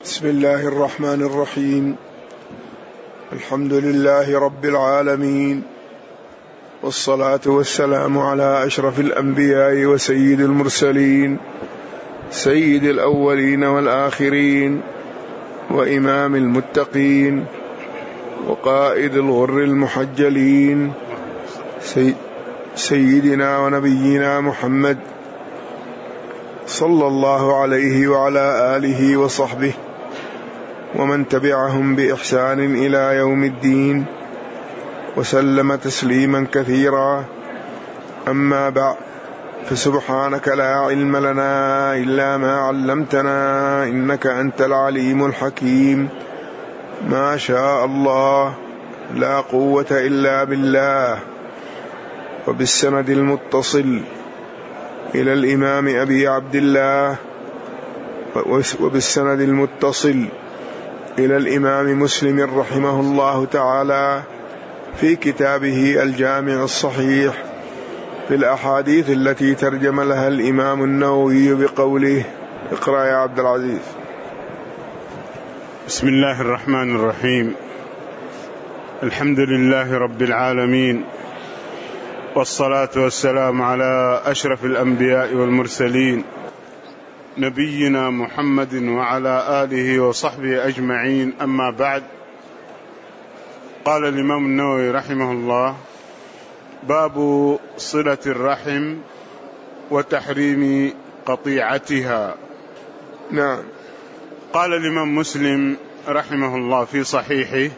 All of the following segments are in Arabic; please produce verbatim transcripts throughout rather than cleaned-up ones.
بسم الله الرحمن الرحيم. الحمد لله رب العالمين، والصلاة والسلام على أشرف الأنبياء وسيد المرسلين، سيد الأولين والآخرين، وإمام المتقين، وقائد الغر المحجلين، سيدنا ونبينا محمد صلى الله عليه وعلى آله وصحبه ومن تبعهم بإحسان إلى يوم الدين، وسلم تسليما كثيرا. أما بعد، فسبحانك لا علم لنا إلا ما علمتنا إنك أنت العليم الحكيم. ما شاء الله، لا قوة إلا بالله. وبالسند المتصل إلى الإمام أبي عبد الله، وبالسند المتصل إلى الإمام مسلم رحمه الله تعالى في كتابه الجامع الصحيح في الأحاديث التي ترجم لها الإمام النووي بقوله: اقرأ يا عبد العزيز. بسم الله الرحمن الرحيم. الحمد لله رب العالمين، والصلاة والسلام على أشرف الأنبياء والمرسلين، نبينا محمد وعلى آله وصحبه أجمعين. أما بعد، قال الإمام النووي رحمه الله: باب صلة الرحم وتحريم قطيعتها. نعم. قال الإمام مسلم رحمه الله في صحيحه: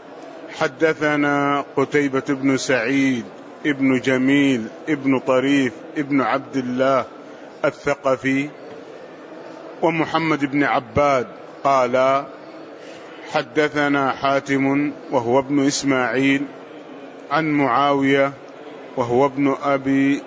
حدثنا قتيبة بن سعيد ابن جميل ابن طريف ابن عبد الله الثقفي ومحمد بن عباد قال: حدثنا حاتم وهو ابن إسماعيل عن معاوية وهو ابن أبي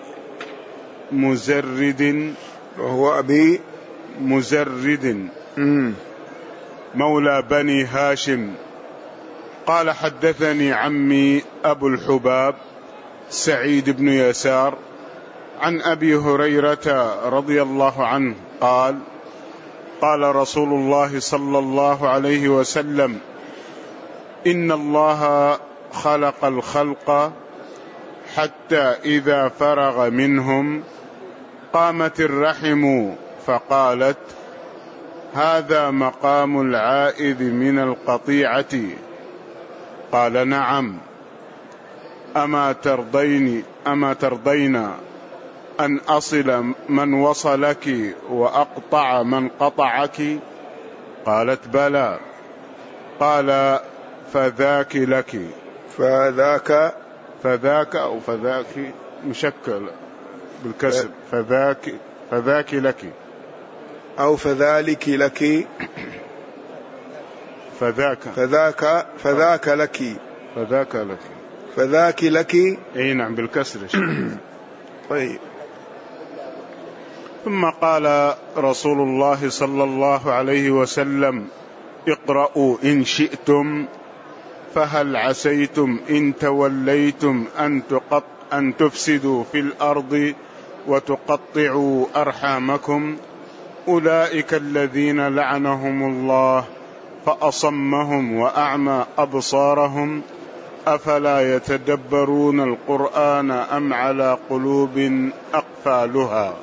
مزرد وهو أبي مزرد مم. مولى بني هاشم قال: حدثني عمي أبو الحباب سعيد بن يسار عن أبي هريرة رضي الله عنه قال: قال رسول الله صلى الله عليه وسلم: إن الله خلق الخلق حتى إذا فرغ منهم قامت الرحم فقالت: هذا مقام العائذ من القطيعة. قال: نعم. أما ترضين أما ترضين أن أصل من وصلك وأقطع من قطعك؟ قالت: بلى. قال: فذاك لك. فذاك فذاك أو فذاك مشكل بالكسر، فذاك فذاك لك أو فذلك لك فذاك فذاك فذاك لك فذاك لك فذاك لك اي نعم بالكسر. طيب. ثم قال رسول الله صلى الله عليه وسلم: اقرأوا إن شئتم، فهل عسيتم إن توليتم أن, تقط أن تفسدوا في الأرض وتقطعوا أرحامكم؟ أولئك الذين لعنهم الله فأصمهم وأعمى أبصارهم، أفلا يتدبرون القرآن أم على قلوب أقفالها.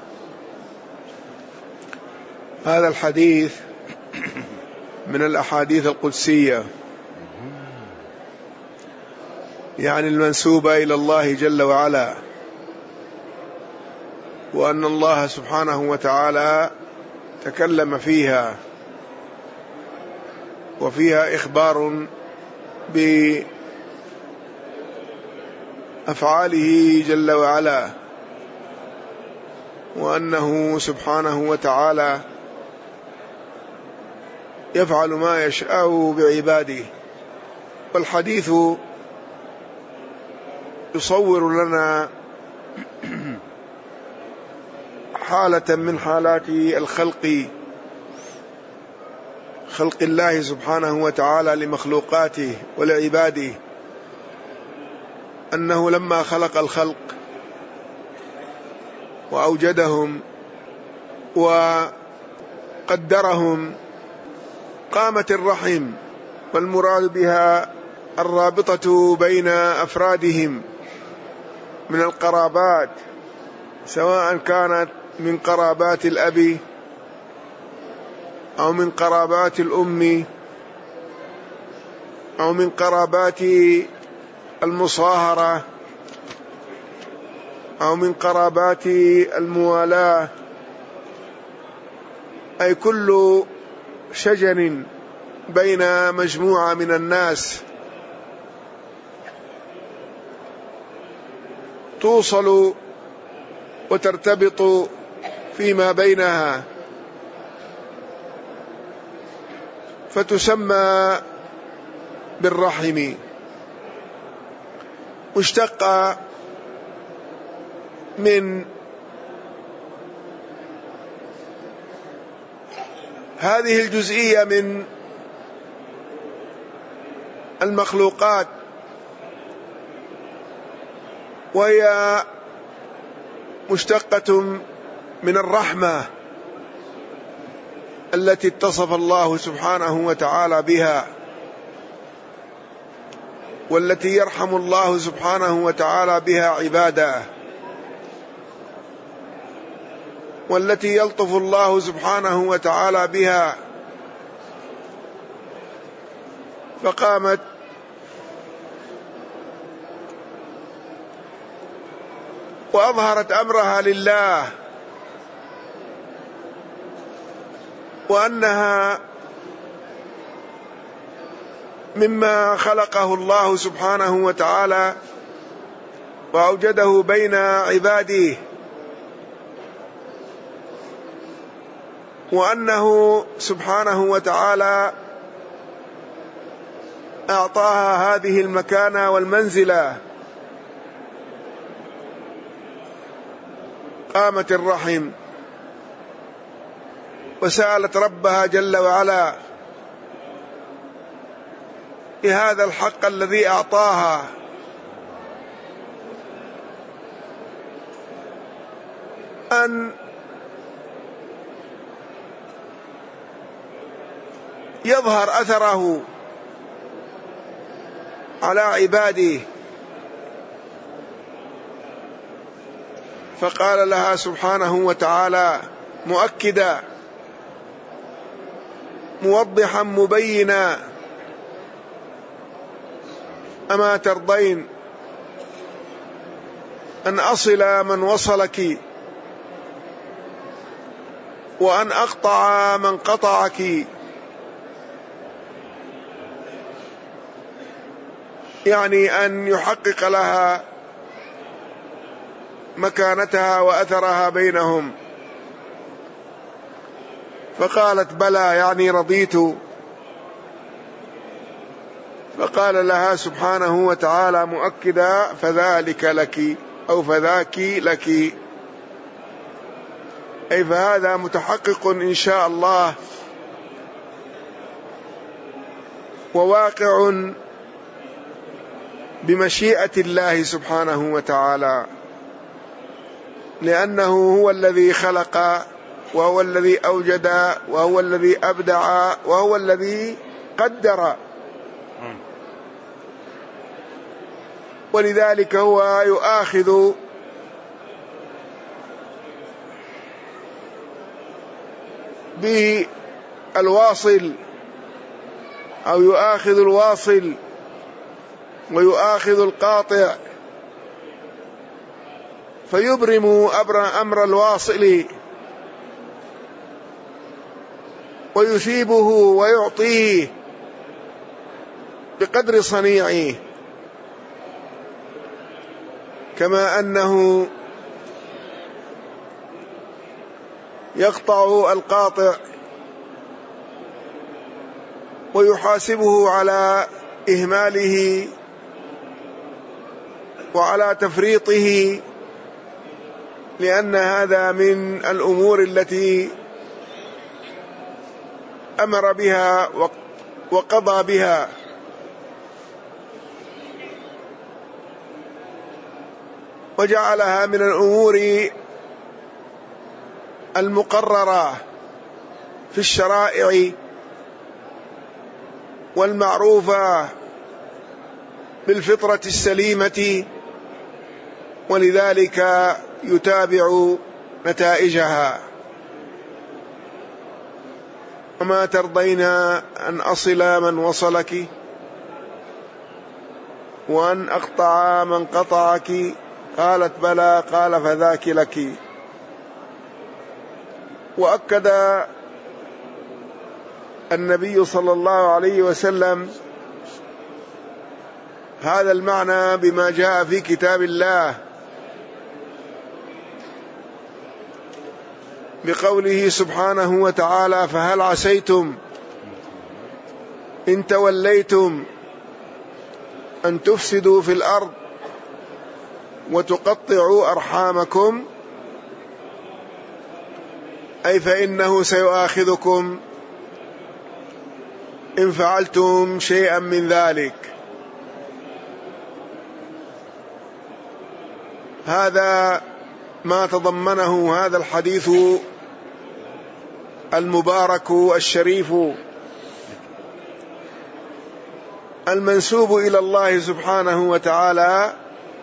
هذا الحديث من الأحاديث القدسية، يعني المنسوبة إلى الله جل وعلا، وأن الله سبحانه وتعالى تكلم فيها، وفيها إخبار بأفعاله جل وعلا، وأنه سبحانه وتعالى يفعل ما يشاء بعباده. والحديث يصور لنا حالة من حالات الخلق، خلق الله سبحانه وتعالى لمخلوقاته ولعباده، أنه لما خلق الخلق وأوجدهم وقدرهم قامت الرحم، والمراد بها الرابطة بين أفرادهم من القرابات، سواء كانت من قرابات الأب أو من قرابات الأم أو من قرابات المصاهرة أو من قرابات الموالاة، أي كل شجن بين مجموعة من الناس توصل وترتبط فيما بينها، فتسمى بالرحم. مشتق من هذه الجزئية من المخلوقات، وهي مشتقة من الرحمة التي اتصف الله سبحانه وتعالى بها، والتي يرحم الله سبحانه وتعالى بها عباده، والتي يلطف الله سبحانه وتعالى بها. فقامت وأظهرت أمرها لله، وأنها مما خلقه الله سبحانه وتعالى وأوجده بين عباده، وأنه سبحانه وتعالى أعطاها هذه المكانة والمنزلة. قامت الرحم وسألت ربها جل وعلا بهذا الحق الذي أعطاها، أن يظهر أثره على عباده. فقال لها سبحانه وتعالى مؤكدا موضحا مبينا: أما ترضين أن أصل من وصلك وأن أقطع من قطعك؟ يعني أن يحقق لها مكانتها وأثرها بينهم. فقالت بلى، يعني رضيت. فقال لها سبحانه وتعالى مؤكدا: فذلك لك، أو فذاك لك، أي فهذا متحقق إن شاء الله وواقع بمشيئة الله سبحانه وتعالى، لأنه هو الذي خلق، وهو الذي أوجد، وهو الذي أبدع، وهو الذي قدر. ولذلك هو يؤاخذ بالواصل، أو يؤاخذ الواصل ويؤاخذ القاطع، فيبرم أمر الواصل ويثيبه ويعطيه بقدر صنيعه، كما أنه يقطع القاطع ويحاسبه على إهماله وعلى تفريطه، لأن هذا من الأمور التي أمر بها وقضى بها. وجعلها من الأمور المقررة في الشرائع والمعروفة بالفطرة السليمة، ولذلك يتابع نتائجها. وما ترضين أن أصل من وصلك وأن أقطع من قطعك؟ قالت بلى. قال فذاك لك. وأكد النبي صلى الله عليه وسلم هذا المعنى بما جاء في كتاب الله بقوله سبحانه وتعالى: فهل عسيتم إن توليتم أن تفسدوا في الأرض وتقطعوا أرحامكم، أي فإنه سيؤاخذكم إن فعلتم شيئا من ذلك. هذا ما تضمنه هذا الحديث المبارك الشريف المنسوب إلى الله سبحانه وتعالى.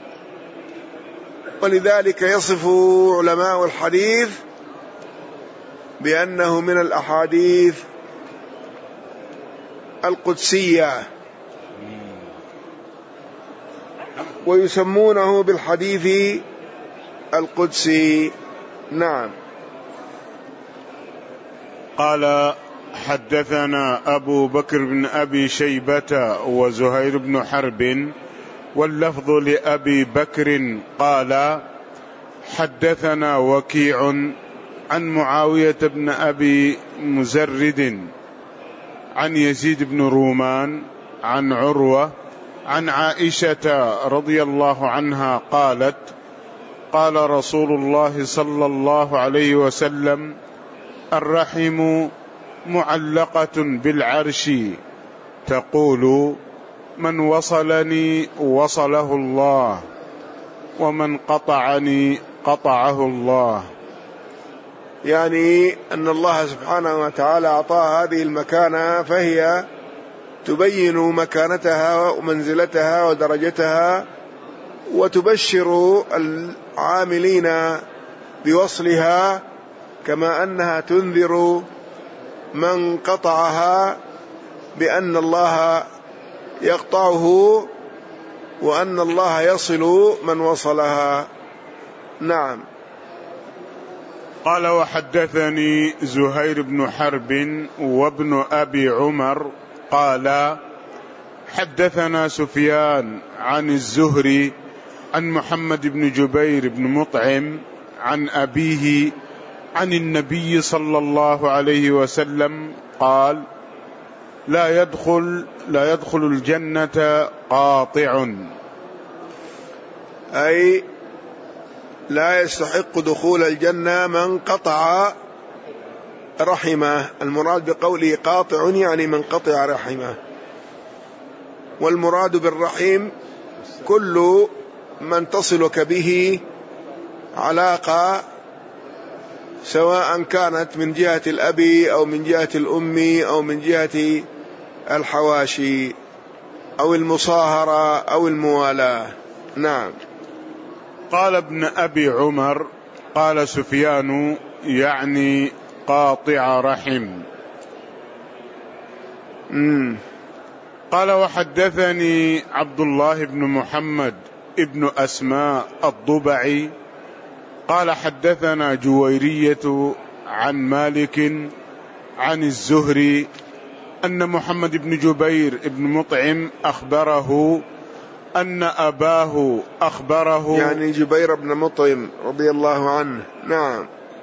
ولذلك يصف علماء الحديث بأنه من الأحاديث القدسية، ويسمونه بالحديث القدسي. نعم. قال: حدثنا أبو بكر بن أبي شيبة وزهير بن حرب، واللفظ لأبي بكر قال: حدثنا وكيع عن معاوية بن أبي مزرد عن يزيد بن رومان عن عروة عن عائشة رضي الله عنها قالت: قال رسول الله صلى الله عليه وسلم: الرحم معلقة بالعرش تقول: من وصلني وصله الله، ومن قطعني قطعه الله. يعني أن الله سبحانه وتعالى أعطاها هذه المكانة، فهي تبين مكانتها ومنزلتها ودرجتها، وتبشر العاملين بوصلها، كما أنها تنذر من قطعها بأن الله يقطعه وأن الله يصل من وصلها. نعم. قال: وحدثني زهير بن حرب وابن أبي عمر قال: حدثنا سفيان عن الزهري عن محمد بن جبير بن مطعم عن أبيه عن النبي صلى الله عليه وسلم قال: لا يدخل لا يدخل الجنة قاطع، أي لا يستحق دخول الجنة من قطع رحمه. المراد بقوله قاطع يعني من قطع رحمه، والمراد بالرحم كل من تصلك به علاقة، سواء كانت من جهة الأب أو من جهة الأم أو من جهة الحواشي أو المصاهرة أو الموالاة. نعم. قال ابن أبي عمر: قال سفيان يعني قاطع رحم. مم. قال: وحدثني عبد الله بن محمد ابن أسماء الضبعي قال: حدثنا جويرية عن مالك عن الزهري أن محمد بن جبير بن مطعم أخبره أن أباه أخبره، يعني جبير بن مطعم رضي الله عنه. نعم.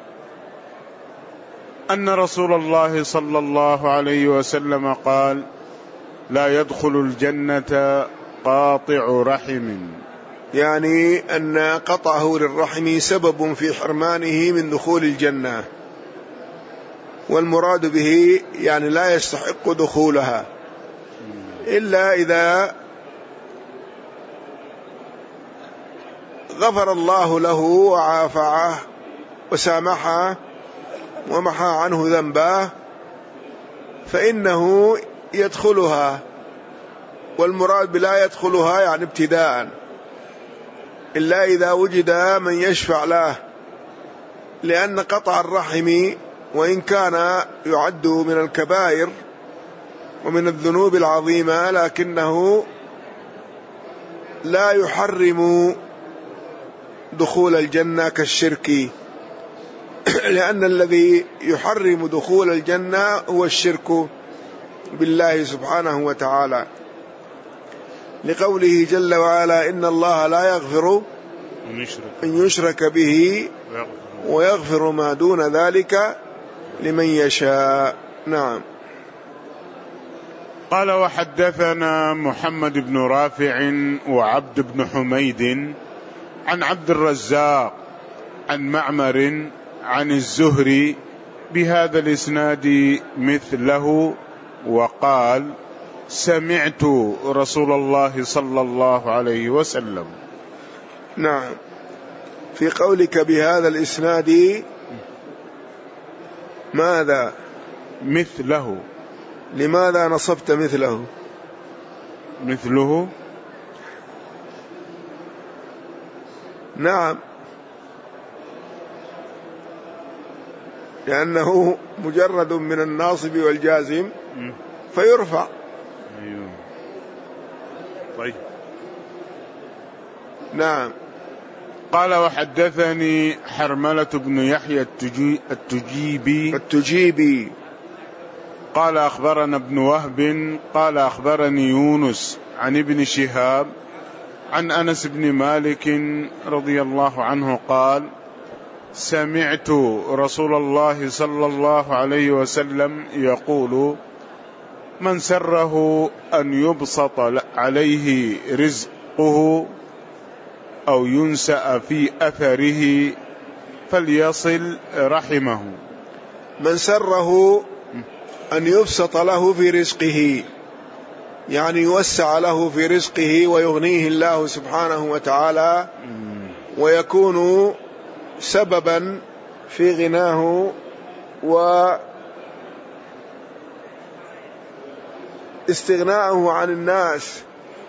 أن رسول الله صلى الله عليه وسلم قال: لا يدخل الجنة قاطع رحم، يعني أن قطعه للرحم سبب في حرمانه من دخول الجنة، والمراد به يعني لا يستحق دخولها إلا إذا غفر الله له وعافعه وسامحه ومحى عنه ذنبه، فإنه يدخلها، والمراد بلا يدخلها يعني ابتداء، إلا إذا وجد من يشفع له، لأن قطع الرحم وإن كان يعد من الكبائر ومن الذنوب العظيمة لكنه لا يحرم دخول الجنة كالشرك، لأن الذي يحرم دخول الجنة هو الشرك بالله سبحانه وتعالى، لقوله جل وعلا إن الله لا يغفر أن يشرك به ويغفر ما دون ذلك لمن يشاء. نعم. قال وحدثنا محمد بن رافع وعبد بن حميد عن عبد الرزاق عن معمر عن الزهري بهذا الإسناد مثله، وقال سمعت رسول الله صلى الله عليه وسلم. نعم. في قولك بهذا الإسناد ماذا؟ مثله. لماذا نصبت مثله؟ مثله نعم، لأنه مجرد من الناصب والجازم فيرفع. أيوه. طيب. نعم. قال وحدثني حرملة بن يحيى التجيبي التجيبي قال أخبرنا ابن وهب قال أخبرني يونس عن ابن شهاب عن أنس بن مالك رضي الله عنه قال سمعت رسول الله صلى الله عليه وسلم يقول من سره أن يبسط عليه رزقه أو ينسأ في أثره فليصل رحمه. من سره أن يبسط له في رزقه يعني يوسع له في رزقه ويغنيه الله سبحانه وتعالى ويكون سببا في غناه واستغناءه عن الناس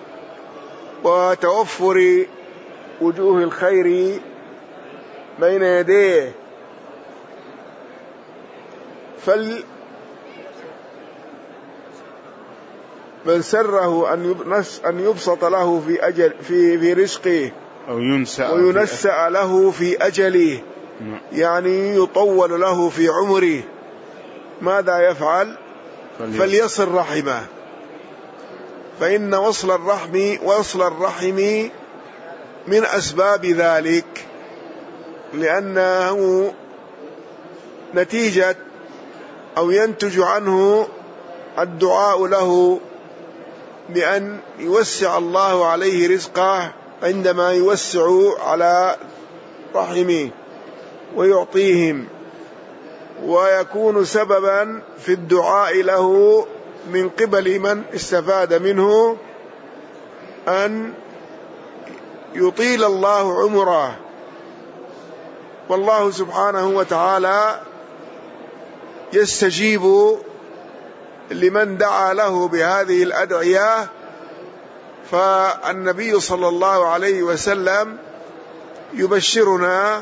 وتوفر وجوه الخير بين يديه، فل من سره أن يبسط له في أجل في في رزقه أو ينسأ وينسأ له في أجله، يعني يطول له في عمره، ماذا يفعل؟ فليصل رحمه، فإن وصل الرحم وصل الرحم من أسباب ذلك، لأنه نتيجة أو ينتج عنه الدعاء له بأن يوسع الله عليه رزقه عندما يوسع على رحمه ويعطيهم، ويكون سببا في الدعاء له من قبل من استفاد منه أن يطيل الله عمره. والله سبحانه وتعالى يستجيب لمن دعا له بهذه الأدعية، فالنبي صلى الله عليه وسلم يبشرنا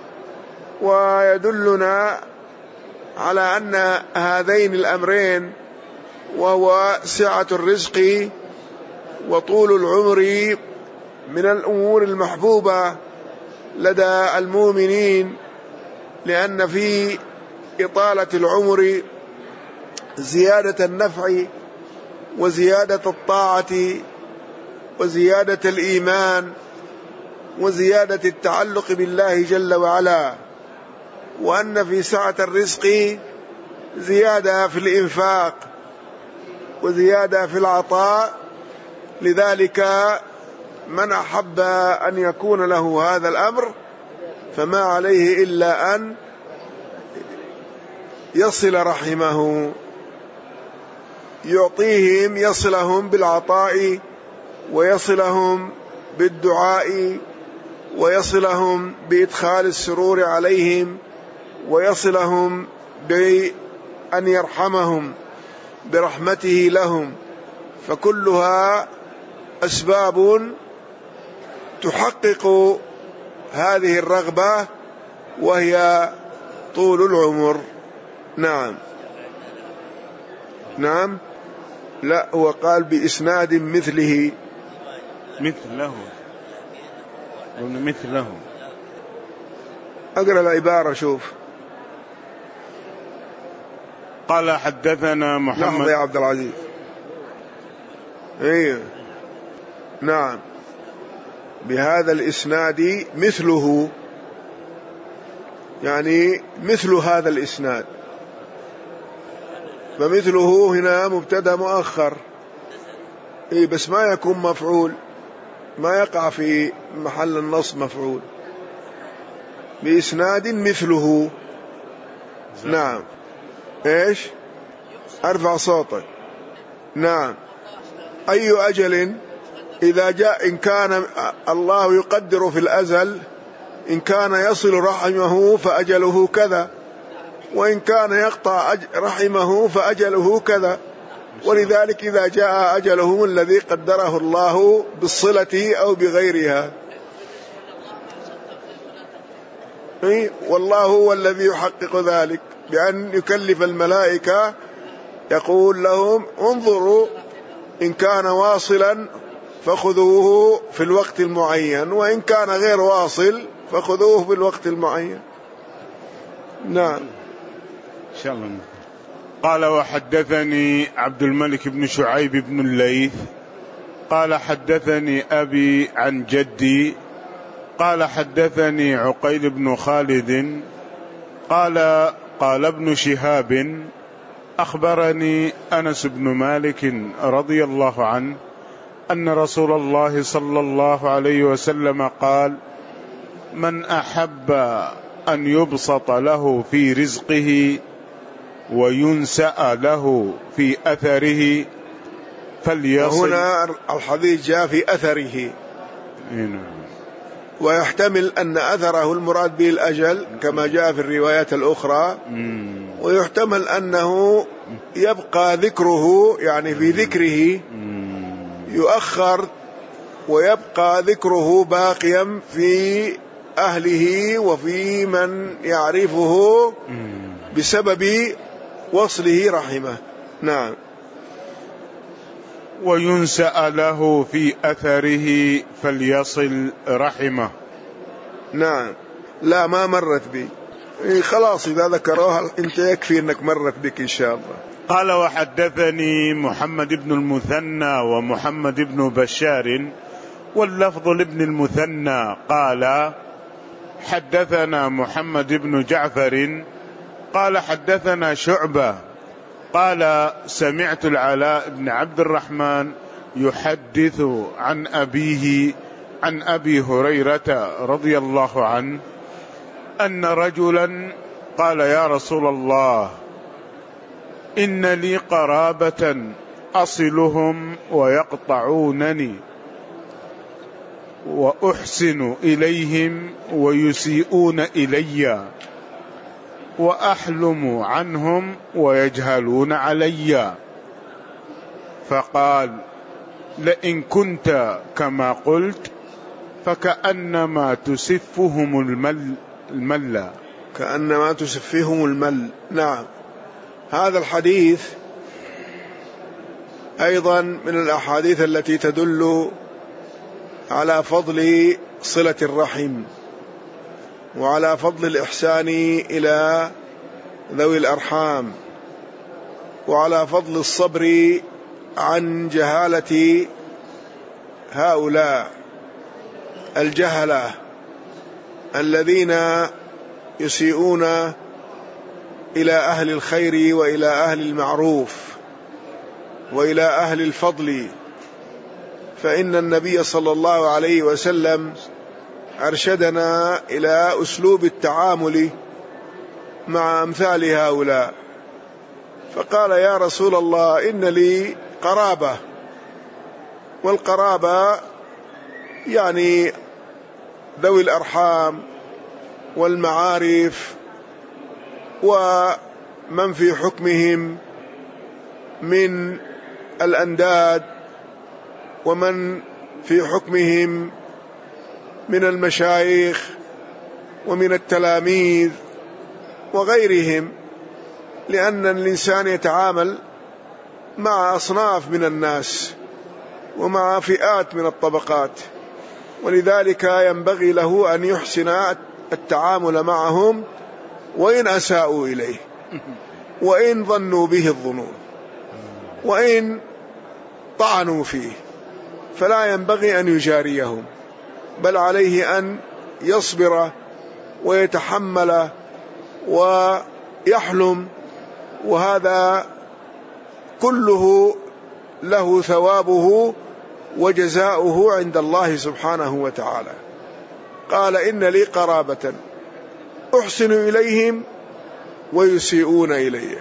ويدلنا على أن هذين الأمرين، وهو سعة الرزق وطول العمر، من الأمور المحبوبة لدى المؤمنين، لأن في إطالة العمر زيادة النفع وزيادة الطاعة وزيادة الإيمان وزيادة التعلق بالله جل وعلا، وأن في سعة الرزق زيادة في الإنفاق وزيادة في العطاء. لذلك من أحب أن يكون له هذا الأمر فما عليه إلا أن يصل رحمه، يعطيهم، يصلهم بالعطاء ويصلهم بالدعاء ويصلهم بإدخال السرور عليهم ويصلهم بأن يرحمهم. برحمته لهم، فكلها أسباب تحقق هذه الرغبة وهي طول العمر. نعم نعم لا، هو قال بإسناد مثله مثله مثله. أقرأ العبارة شوف. قال حدثنا محمد. لحظة يا عبد العزيز. ايه نعم، بهذا الإسناد مثله، يعني مثل هذا الإسناد، فمثله هنا مبتدأ مؤخر، إيه بس ما يكون مفعول، ما يقع في محل النصب مفعول، بإسناد مثله. نعم إيش؟ أرفع صوتك. نعم. أي أجل إذا جاء، إن كان الله يقدر في الأزل إن كان يصل رحمه فأجله كذا، وإن كان يقطع رحمه فأجله كذا، ولذلك إذا جاء أجلهم الذي قدره الله بالصلة أو بغيرها، والله هو الذي يحقق ذلك بأن يكلف الملائكة، يقول لهم انظروا إن كان واصلا فخذوه في الوقت المعين، وإن كان غير واصل فخذوه في الوقت المعين. نعم. إن شاء الله. قال وحدثني عبد الملك بن شعيب بن الليث قال حدثني أبي عن جدي قال حدثني عقيل بن خالد قال قال ابن شهاب أخبرني أنس بن مالك رضي الله عنه أن رسول الله صلى الله عليه وسلم قال: من أحب أن يبسط له في رزقه وينسأ له في أثره فليصل. وهنا الحديث جاء في أثره، ويحتمل أن أثره المراد به الأجل كما جاء في الروايات الأخرى، ويحتمل أنه يبقى ذكره، يعني في ذكره يؤخر ويبقى ذكره باقيا في أهله وفي من يعرفه بسبب وصله رحمه. نعم. وينسأ له في أثره فليصل رحمه. نعم. لا ما مرت بي، خلاص إذا ذكروها أنت يكفي أنك مرت بك إن شاء الله. قال وحدثني محمد بن المثنى ومحمد بن بشار واللفظ لابن المثنى قال حدثنا محمد بن جعفر قال حدثنا شعبة قال سمعت العلاء بن عبد الرحمن يحدث عن أبيه عن أبي هريرة رضي الله عنه أن رجلا قال: يا رسول الله، إن لي قرابة أصلهم ويقطعونني وأحسن إليهم ويسيئون إلي، وأحلم عنهم ويجهلون علي. فقال: لئن كنت كما قلت فكأنما تسفهم المل المل كأنما تسفهم المل. نعم. هذا الحديث أيضا من الأحاديث التي تدل على فضل صلة الرحم، وعلى فضل الإحسان إلى ذوي الأرحام، وعلى فضل الصبر عن جهالة هؤلاء الجهلة الذين يسيئون إلى أهل الخير وإلى أهل المعروف وإلى أهل الفضل. فإن النبي صلى الله عليه وسلم أرشدنا إلى أسلوب التعامل مع أمثال هؤلاء، فقال: يا رسول الله، إن لي قرابة، والقرابة يعني ذوي الأرحام والمعارف ومن في حكمهم من الأنداد ومن في حكمهم من المشايخ ومن التلاميذ وغيرهم، لأن الإنسان يتعامل مع أصناف من الناس ومع فئات من الطبقات، ولذلك ينبغي له أن يحسن التعامل معهم وإن أساءوا إليه، وإن ظنوا به الظنون، وإن طعنوا فيه، فلا ينبغي أن يجاريهم، بل عليه أن يصبر ويتحمل ويحلم، وهذا كله له ثوابه وجزاؤه عند الله سبحانه وتعالى. قال: إن لي قرابة أحسن إليهم ويسيئون إلي،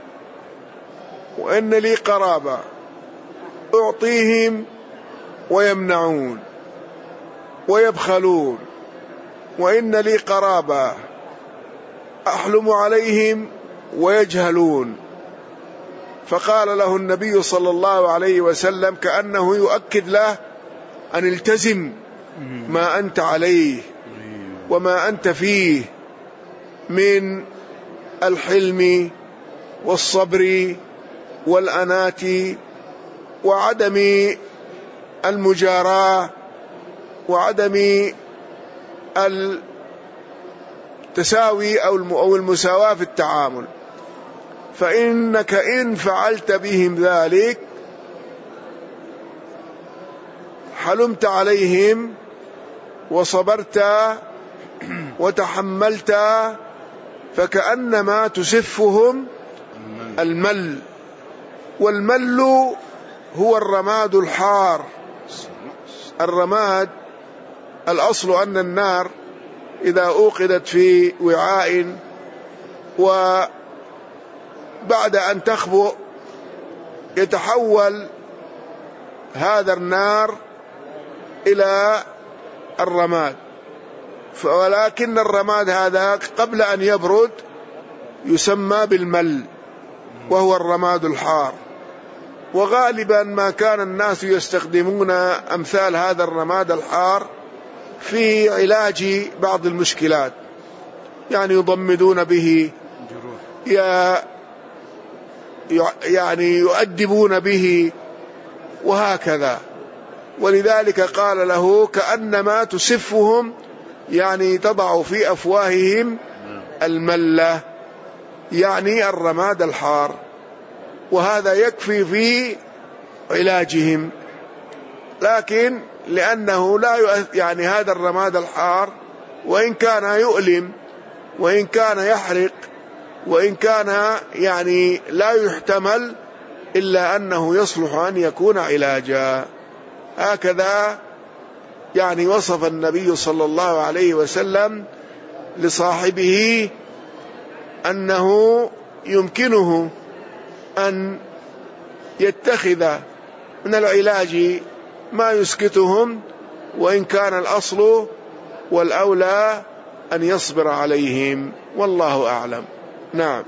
وإن لي قرابة أعطيهم ويمنعون ويبخلون، وإن لي قرابة أحلم عليهم ويجهلون. فقال له النبي صلى الله عليه وسلم كأنه يؤكد له أن التزم ما أنت عليه وما أنت فيه من الحلم والصبر والأنات وعدم المجاراة وعدم التساوي أو المساواة في التعامل، فإنك إن فعلت بهم ذلك حلمت عليهم وصبرت وتحملت، فكأنما تسفهم المل، والمل هو الرماد الحار. الرماد الأصل أن النار إذا أوقدت في وعاء وبعد أن تخبؤ يتحول هذا النار إلى الرماد، ولكن الرماد هذا قبل أن يبرد يسمى بالمل وهو الرماد الحار. وغالبا ما كان الناس يستخدمون أمثال هذا الرماد الحار في علاج بعض المشكلات، يعني يضمدون به، يعني يؤدبون به وهكذا. ولذلك قال له كأنما تسفهم، يعني تضع في أفواههم الملة، يعني الرماد الحار، وهذا يكفي في علاجهم. لكن لأنه لا يعني هذا الرماد الحار وإن كان يؤلم وإن كان يحرق وإن كان يعني لا يحتمل، إلا أنه يصلح أن يكون علاجا. هكذا يعني وصف النبي صلى الله عليه وسلم لصاحبه أنه يمكنه أن يتخذ من العلاج ما يسكتهم، وإن كان الأصل والأولى أن يصبر عليهم، والله أعلم. نعم.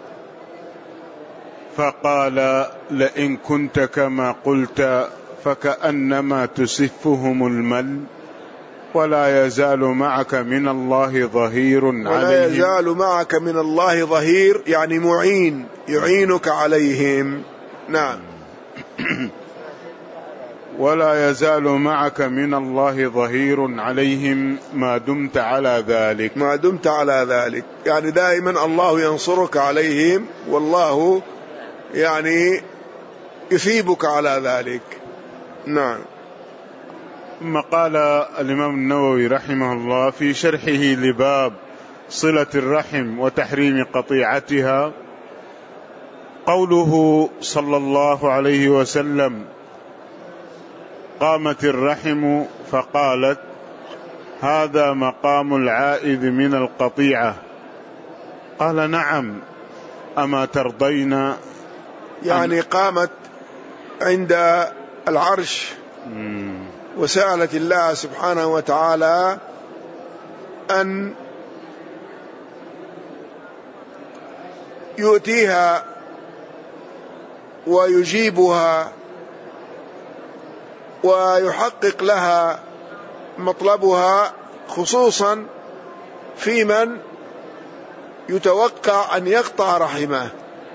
فقال: لئن كنت كما قلت فكأنما تسفهم المل، ولا يزال معك من الله ظهير عليهم. ولا يزال معك من الله ظهير، يعني معين يعينك عليهم. نعم. ولا يزال معك من الله ظهير عليهم ما دمت على ذلك. ما دمت على ذلك، يعني دائما الله ينصرك عليهم، والله يعني يثيبك على ذلك. نعم. ثم قال الإمام النووي رحمه الله في شرحه لباب صلة الرحم وتحريم قطيعتها: قوله صلى الله عليه وسلم: قامت الرحم فقالت: هذا مقام العائذ من القطيعة. قال: نعم، أما ترضين؟ يعني قامت عند العرش وسألت الله سبحانه وتعالى أن يؤتيها ويجيبها ويحقق لها مطلبها، خصوصا في من يتوقع أن يقطع رحمه،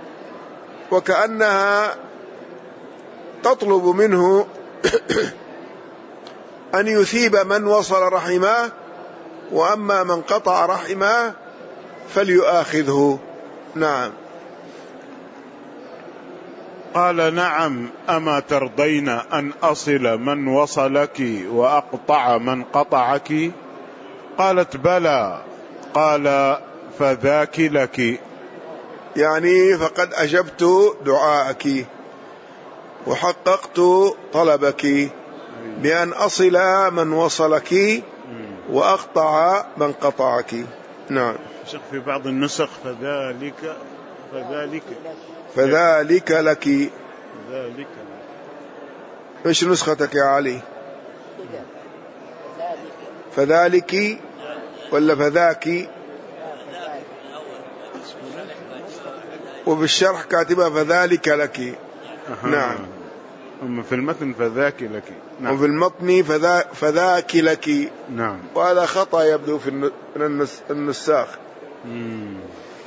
وكأنها تطلب منه أن يثيب من وصل رحمه، وأما من قطع رحمه فليؤاخذه. نعم. قال: نعم، أما ترضين أن أصل من وصلك وأقطع من قطعك؟ قالت: بلى. قال: فذاك لك، يعني فقد أجبت دعاءك وحققت طلبك بأن أصل من وصلك وأقطع من قطعك. نعم. شيخ في بعض النسخ فذلك فذلك فذلك لك. ذلك. ايش نسختك يا علي؟ فذلك ولا فذاك؟ وبالشرح كاتبها فذلك لك. أه. نعم. أما في المتن فذاك لك. نعم. وفي المتن فذا فذاك لك. نعم. وهذا خطأ يبدو في النساخ. مم.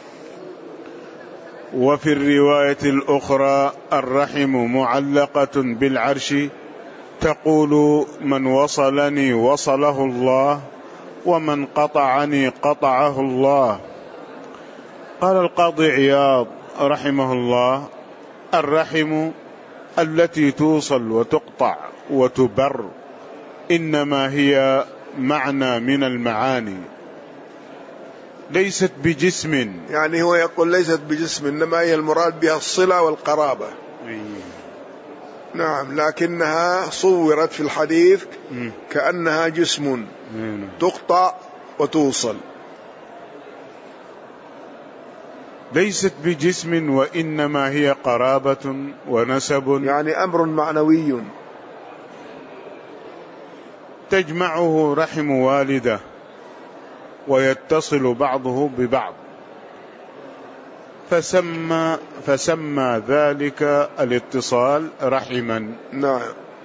وفي الرواية الأخرى: الرحم معلقة بالعرش تقول: من وصلني وصله الله، ومن قطعني قطعه الله. قال القاضي عياض رحمه الله: الرحم التي توصل وتقطع وتبر إنما هي معنى من المعاني، ليست بجسم. يعني هو يقول ليست بجسم، إنما هي المراد بها الصلة والقرابة. أيه. نعم، لكنها صورت في الحديث م. كأنها جسم م. تقطع وتوصل. ليست بجسم وإنما هي قرابة ونسب، يعني أمر معنوي تجمعه رحم والده ويتصل بعضه ببعض، فسمى, فسمى ذلك الاتصال رحما. نعم.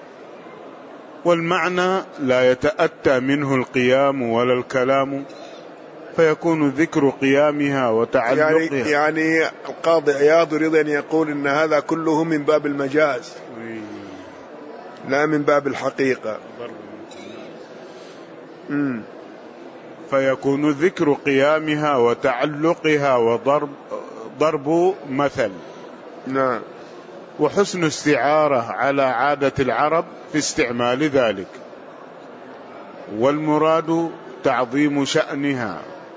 والمعنى لا يتأتى منه القيام ولا الكلام، فيكون ذكر قيامها وتعلقها. يعني, يعني القاضي عياض يريد أن يقول إن هذا كله من باب المجاز لا من باب الحقيقة. مم. فيكون ذكر قيامها وتعلقها وضرب ضرب مثل. نعم. وحسن استعارة على عادة العرب في استعمال ذلك، والمراد تعظيم شأنها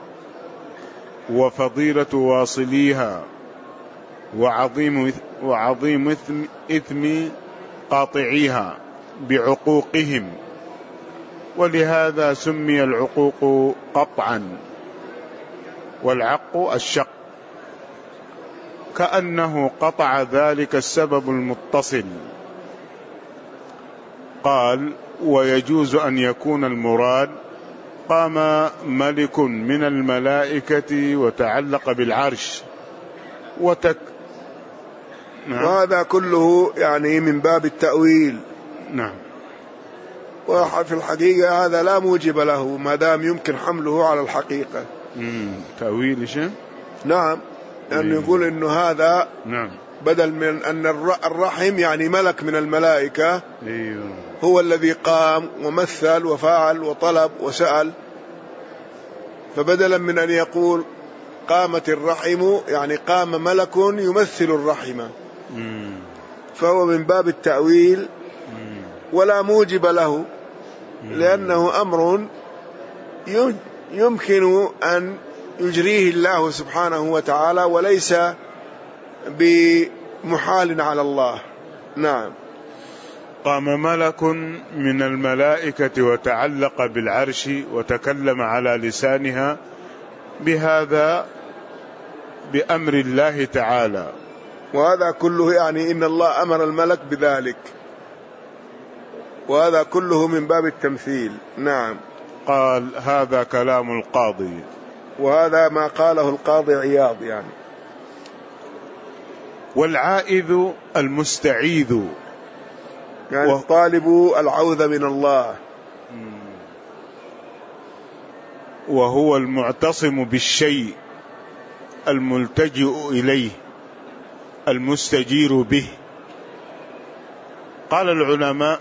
وفضيلة واصليها وعظيم وعظيم إثم, إثم قاطعيها بعقوقهم، ولهذا سمي العقوق قطعا، والعق الشق، كأنه قطع ذلك السبب المتصل. قال: ويجوز أن يكون المراد قام ملك من الملائكة وتعلق بالعرش وتك. نعم. وهذا كله يعني من باب التأويل. نعم. وفي الحقيقة هذا لا موجب له ما دام يمكن حمله على الحقيقة. امم تأويل شيء. نعم، لأنه يقول إنه هذا نعم بدل من أن الرحم يعني ملك من الملائكة أيوه. هو الذي قام ومثل وفعل وطلب وسأل، فبدلا من أن يقول قامت الرحم يعني قام ملك يمثل الرحمة، فهو من باب التأويل ولا موجب له، لأنه أمر يمكن أن يجريه الله سبحانه وتعالى وليس بمحال على الله. نعم. قام ملك من الملائكة وتعلق بالعرش وتكلم على لسانها بهذا بأمر الله تعالى، وهذا كله يعني إن الله أمر الملك بذلك، وهذا كله من باب التمثيل. نعم. قال: هذا كلام القاضي، وهذا ما قاله القاضي عياض يعني. والعائذ المستعيذ، يعني و... الطالب العوذ من الله، وهو المعتصم بالشيء الملتجئ إليه المستجير به. قال العلماء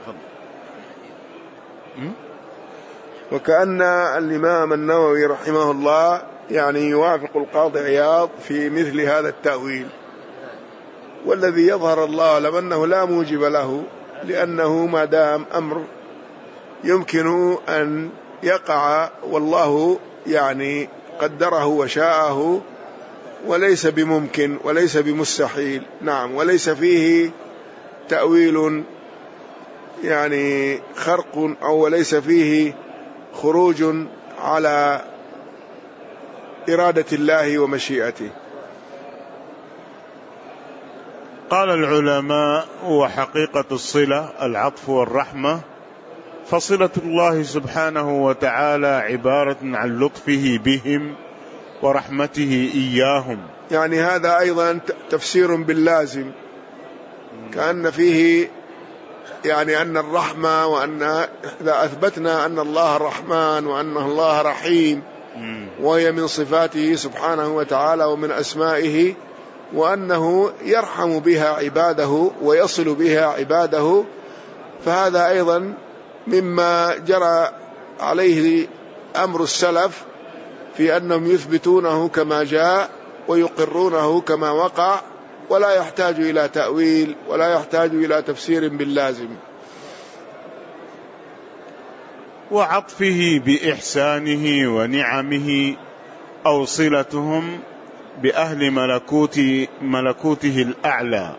وكأن الإمام النووي رحمه الله يعني يوافق القاضي عياض في مثل هذا التأويل، والذي يظهر الله أعلم أنه لا موجب له، لأنه ما دام أمر يمكن أن يقع والله يعني قدره وشاءه، وليس بممكن وليس بمستحيل. نعم، وليس فيه تأويل يعني خرق، أو وليس فيه خروج على إرادة الله ومشيئته. قال العلماء: وحقيقة الصلة العطف والرحمة، فصلة الله سبحانه وتعالى عبارة عن لطفه بهم ورحمته إياهم. يعني هذا أيضا تفسير باللازم، كأن فيه يعني أن الرحمة، وأن إذا أثبتنا أن الله الرحمن وأن الله رحيم، وهي من صفاته سبحانه وتعالى ومن أسمائه، وأنه يرحم بها عباده ويصل بها عباده، فهذا أيضا مما جرى عليه أمر السلف في أنهم يثبتونه كما جاء ويقرونه كما وقع، ولا يحتاج إلى تأويل ولا يحتاج إلى تفسير باللازم. وعطفه بإحسانه ونعمه أو صلتهم بأهل ملكوت ملكوته الأعلى،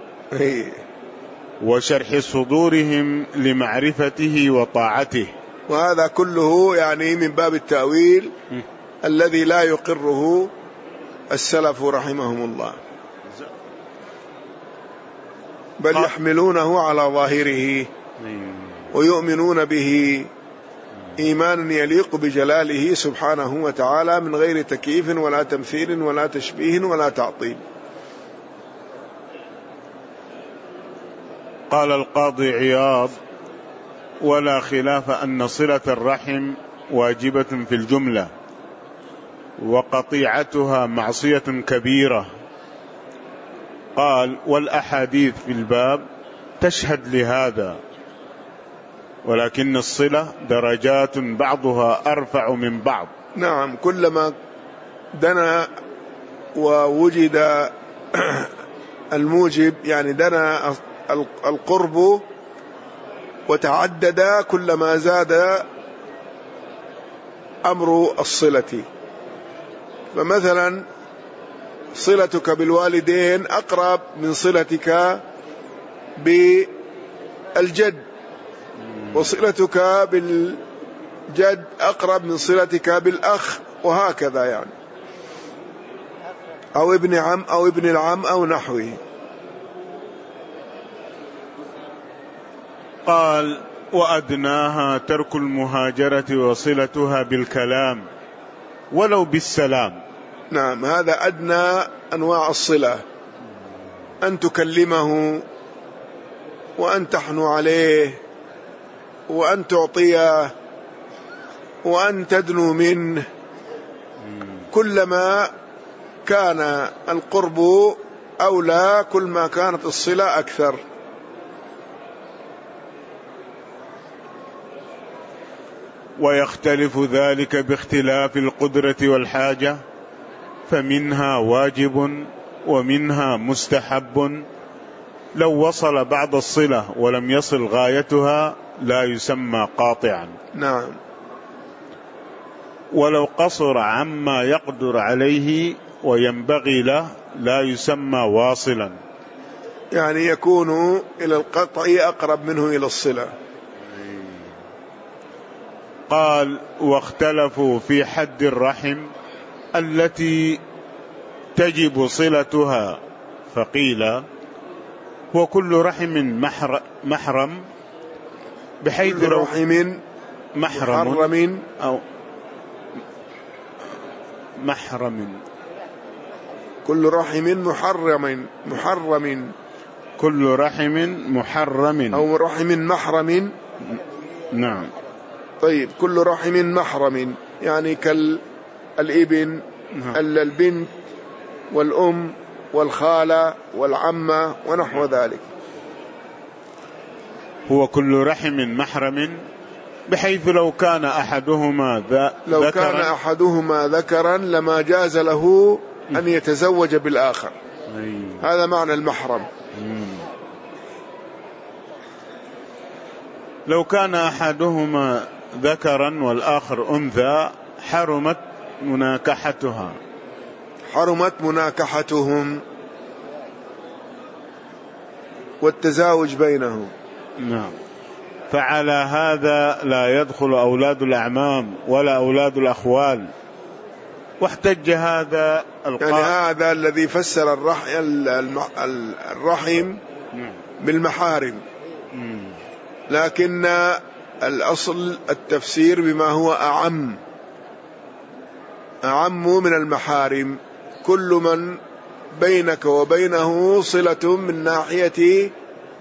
وشرح صدورهم لمعرفته وطاعته. وهذا كله يعني من باب التأويل الذي لا يقره السلف رحمهم الله، بل يحملونه على ظاهره ويؤمنون به إيمانا يليق بجلاله سبحانه وتعالى، من غير تكييف ولا تمثيل ولا تشبيه ولا تعطيل. قال القاضي عياض: ولا خلاف أن صلة الرحم واجبة في الجملة، وقطيعتها معصية كبيرة. قال: والأحاديث في الباب تشهد لهذا، ولكن الصلة درجات بعضها أرفع من بعض. نعم، كلما دنا ووجد الموجب، يعني دنا القرب وتعدد، كلما زاد أمر الصلة. فمثلا صلتك بالوالدين أقرب من صلتك بالجد، وصلتك بالجد أقرب من صلتك بالأخ، وهكذا يعني، أو ابن عم أو ابن العم أو نحوه. قال: وأدناها ترك المهاجرة وصلتها بالكلام ولو بالسلام. نعم، هذا أدنى أنواع الصلة، أن تكلمه وأن تحنو عليه وأن تعطيه وأن تدنو منه، كلما كان القرب أولى كل ما كانت الصلة أكثر. ويختلف ذلك باختلاف القدرة والحاجة، فمنها واجب ومنها مستحب. لو وصل بعض الصلة ولم يصل غايتها لا يسمى قاطعا. نعم. ولو قصر عما يقدر عليه وينبغي له لا يسمى واصلا، يعني يكون إلى القطع أقرب منه إلى الصلة. قال: واختلفوا في حد الرحم التي تجب صلتها، فقيل: هو كل رحم محرم، بحيث كل رحم محرم أو محرم كل رحم محرم محرم كل رحم محرم أو رحم محرم. نعم. طيب كل رحم محرم يعني كالابن البنت والأم والخالة والعمة ونحو ذلك. هو كل رحم محرم بحيث لو كان أحدهما ذا لو ذكرا كان أحدهما ذكرا لما جاز له أن يتزوج بالآخر. أيوه. هذا معنى المحرم. مم. لو كان أحدهما ذكرا والآخر أنثى حرمت مناكحتها حرمت مناكحتهم والتزاوج بينهم. نعم. فعلى هذا لا يدخل أولاد الأعمام ولا أولاد الأخوال. واحتج هذا القائل يعني هذا الذي فسر الرحم بالمحارم، لكن الأصل التفسير بما هو أعم أعم من المحارم، كل من بينك وبينه صلة من ناحية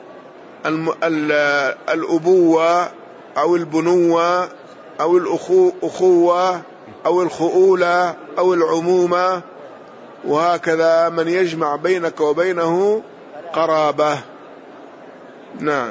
الأبوة أو البنوة أو الأخوة أو الخؤولة أو العمومة، وهكذا من يجمع بينك وبينه قرابة. نعم.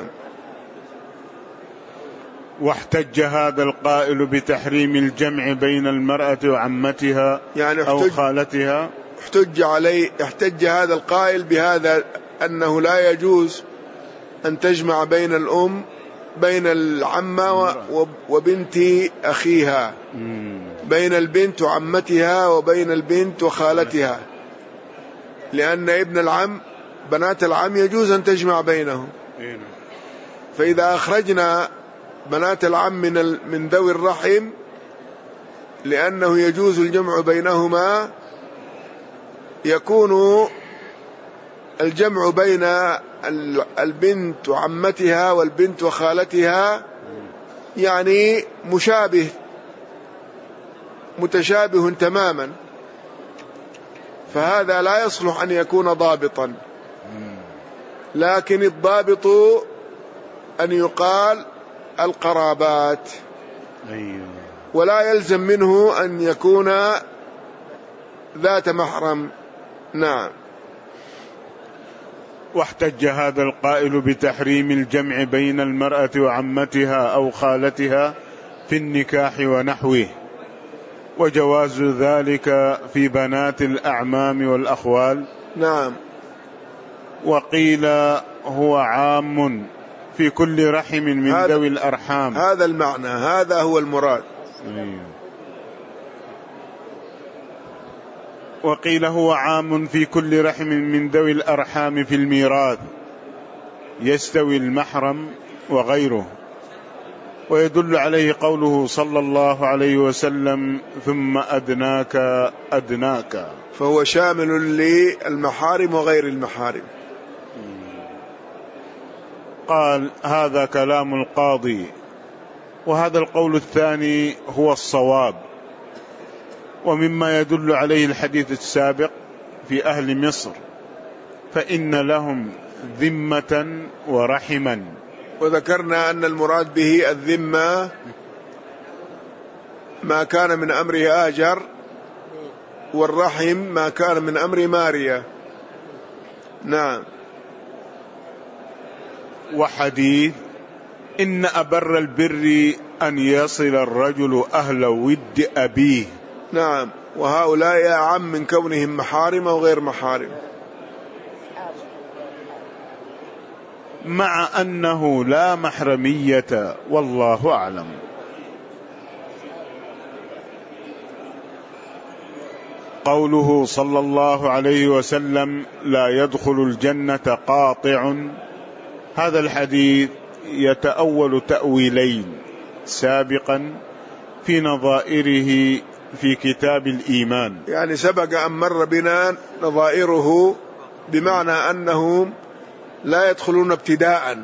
واحتج هذا القائل بتحريم الجمع بين المرأة وعمتها يعني أو خالتها. احتج عليه احتج هذا القائل بهذا أنه لا يجوز أن تجمع بين الأم بين العمة وبنت أخيها، بين البنت وعمتها وبين البنت وخالتها، لأن ابن العم بنات العم يجوز أن تجمع بينهم. فإذا أخرجنا بنات العم من من ذوي الرحم لأنه يجوز الجمع بينهما، يكون الجمع بين البنت وعمتها والبنت وخالتها يعني مشابه متشابه تماما، فهذا لا يصلح أن يكون ضابطا. لكن الضابط أن يقال القرابات، ولا يلزم منه أن يكون ذات محرم. نعم. واحتج هذا القائل بتحريم الجمع بين المرأة وعمتها أو خالتها في النكاح ونحوه، وجواز ذلك في بنات الأعمام والأخوال. نعم. وقيل هو عام في كل رحم من ذوي الأرحام. هذا المعنى، هذا هو المراد. وقيل هو عام في كل رحم من ذوي الأرحام في الميراث، يستوي المحرم وغيره. ويدل عليه قوله صلى الله عليه وسلم ثم أدناك أدناك، فهو شامل للمحارم وغير المحارم. قال هذا كلام القاضي، وهذا القول الثاني هو الصواب، ومما يدل عليه الحديث السابق في أهل مصر فإن لهم ذمة ورحما. وذكرنا أن المراد به الذمة ما كان من أمر هاجر، والرحم ما كان من أمر ماريا. نعم. وحديث إن أبر البر أن يصل الرجل أهل ود أبيه. نعم. وهؤلاء أعم من كونهم محارم أو غير محارم، مع أنه لا محرمية والله أعلم. قوله صلى الله عليه وسلم لا يدخل الجنة قاطع، هذا الحديث يتأول تأويلين سابقا في نظائره في كتاب الإيمان، يعني سبق أن مر بنا نظائره، بمعنى أنهم لا يدخلون ابتداء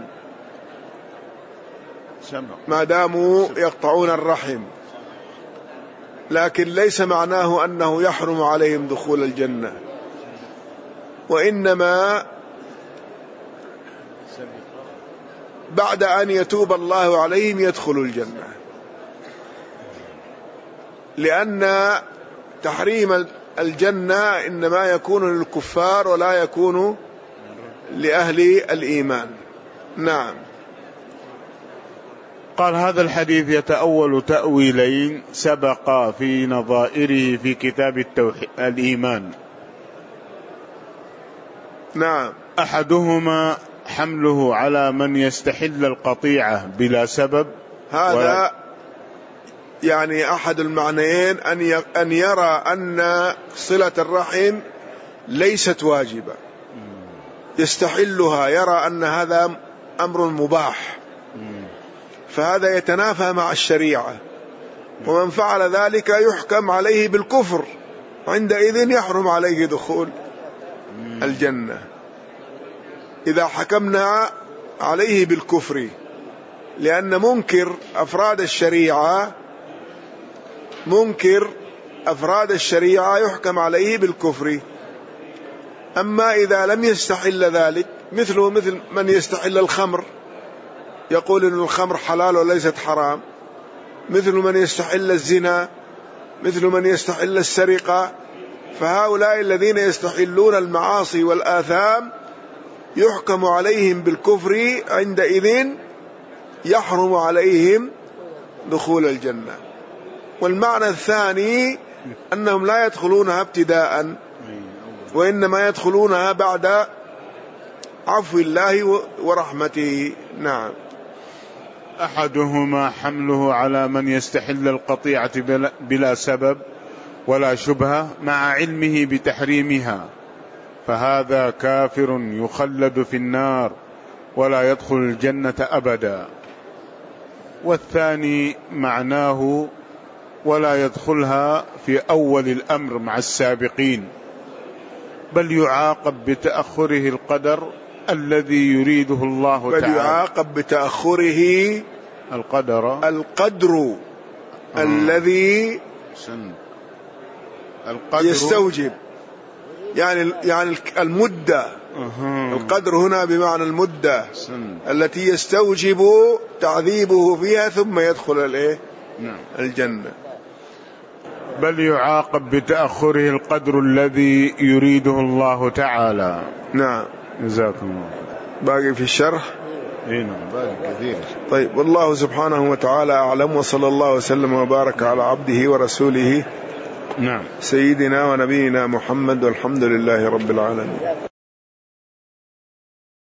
ما داموا يقطعون الرحم، لكن ليس معناه أنه يحرم عليهم دخول الجنة، وإنما بعد أن يتوب الله عليهم يدخلوا الجنة، لأن تحريم الجنة إنما يكون للكفار ولا يكون لأهل الإيمان. نعم. قال هذا الحديث يتأول تأويلين سبق في نظائره في كتاب التوحيد الإيمان. نعم. أحدهما حمله على من يستحل القطيعة بلا سبب، هذا ولا يعني أحد المعنيين أن يرى أن صلة الرحم ليست واجبة، يستحلها، يرى أن هذا أمر مباح، فهذا يتنافى مع الشريعة، ومن فعل ذلك يحكم عليه بالكفر، عندئذ يحرم عليه دخول الجنة إذا حكمنا عليه بالكفر، لأن منكر أفراد الشريعة منكر أفراد الشريعة يحكم عليه بالكفر. أما إذا لم يستحل ذلك، مثله مثل من يستحل الخمر يقول إن الخمر حلال وليست حرام، مثل من يستحل الزنا، مثل من يستحل السرقة، فهؤلاء الذين يستحلون المعاصي والآثام يحكم عليهم بالكفر، عندئذ يحرم عليهم دخول الجنة. والمعنى الثاني أنهم لا يدخلونها ابتداء، وإنما يدخلونها بعد عفو الله ورحمته. نعم. أحدهما حمله على من يستحل القطيعة بلا سبب ولا شبهة مع علمه بتحريمها، فهذا كافر يخلد في النار ولا يدخل الجنة أبدا. والثاني معناه ولا يدخلها في أول الأمر مع السابقين، بل يعاقب بتأخره القدر الذي يريده الله بل تعالى. بل يعاقب بتأخره القدر القدر آه. الذي القدر يستوجب، يعني يعني المدة. أه. القدر هنا بمعنى المدة سن. التي يستوجب تعذيبه فيها ثم يدخل الايه؟ نعم. الجنة. بل يعاقب بتأخره القدر الذي يريده الله تعالى. نعم. جزاكم الله. باقي في الشرح؟ اي نعم باقي كثير. طيب، والله سبحانه وتعالى أعلم، وصلى الله وسلم وبارك على عبده ورسوله نعم سيدنا ونبينا محمد، والحمد لله رب العالمين.